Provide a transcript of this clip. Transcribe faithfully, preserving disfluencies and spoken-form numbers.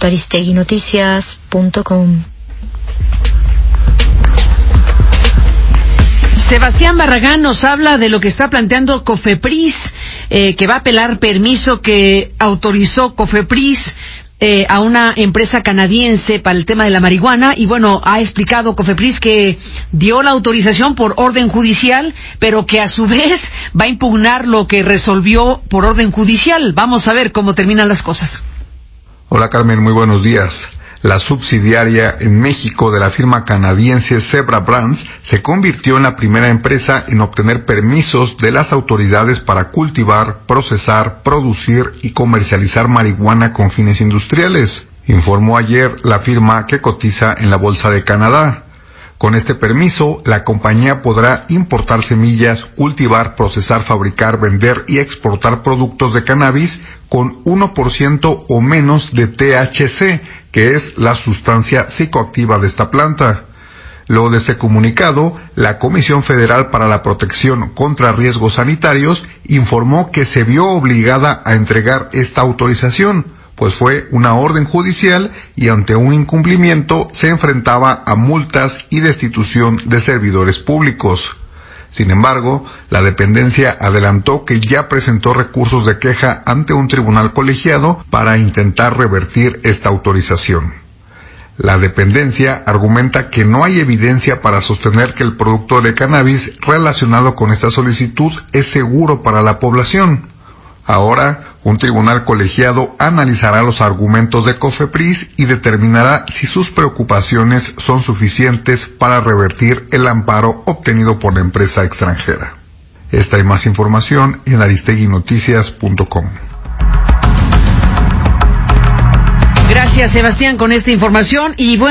punto aristegui noticias punto com. Sebastián Barragán nos habla de lo que está planteando COFEPRIS, eh, que va a apelar permiso que autorizó COFEPRIS eh, a una empresa canadiense para el tema de la marihuana. Y bueno, ha explicado COFEPRIS que dio la autorización por orden judicial, pero que a su vez va a impugnar lo que resolvió por orden judicial. Vamos a ver cómo terminan las cosas. Hola Carmen, muy buenos días. La subsidiaria en México de la firma canadiense Zebra Brands se convirtió en la primera empresa en obtener permisos de las autoridades para cultivar, procesar, producir y comercializar marihuana con fines industriales, informó ayer la firma que cotiza en la Bolsa de Canadá. Con este permiso, la compañía podrá importar semillas, cultivar, procesar, fabricar, vender y exportar productos de cannabis con uno por ciento o menos de T H C, que es la sustancia psicoactiva de esta planta. Luego de este comunicado, la Comisión Federal para la Protección contra Riesgos Sanitarios informó que se vio obligada a entregar esta autorización, pues fue una orden judicial y ante un incumplimiento se enfrentaba a multas y destitución de servidores públicos. Sin embargo, la dependencia adelantó que ya presentó recursos de queja ante un tribunal colegiado para intentar revertir esta autorización. La dependencia argumenta que no hay evidencia para sostener que el producto de cannabis relacionado con esta solicitud es seguro para la población. Ahora, un tribunal colegiado analizará los argumentos de COFEPRIS y determinará si sus preocupaciones son suficientes para revertir el amparo obtenido por la empresa extranjera. Esta y más información en aristegui noticias punto com. Gracias, Sebastián, con esta información. Y bueno,